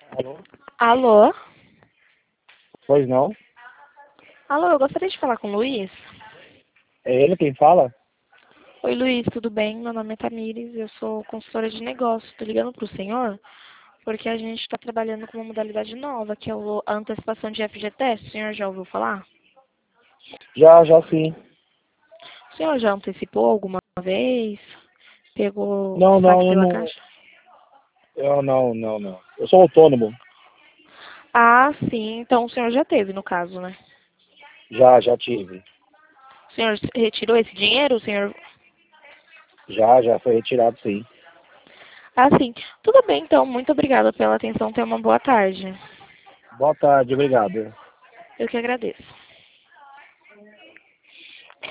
Alô? Alô? Pois não? Alô, eu gostaria de falar com o Luiz. É ele quem fala? Oi, Luiz, tudo bem? Meu nome é Tamires, eu sou consultora de negócios. Estou ligando para o senhor porque a gente está trabalhando com uma modalidade nova, que é a antecipação de FGTS. O senhor já ouviu falar? Já sim. O senhor já antecipou alguma vez? Pegou Não, saque não, pela não. caixa? Não. Eu sou autônomo. Ah, sim. Então o senhor já teve, no caso, né? Já tive. O senhor retirou esse dinheiro? O senhor... Já foi retirado sim. Ah, sim. Tudo bem, então. Muito obrigada pela atenção. Tenha uma boa tarde. Boa tarde, obrigado. Eu que agradeço.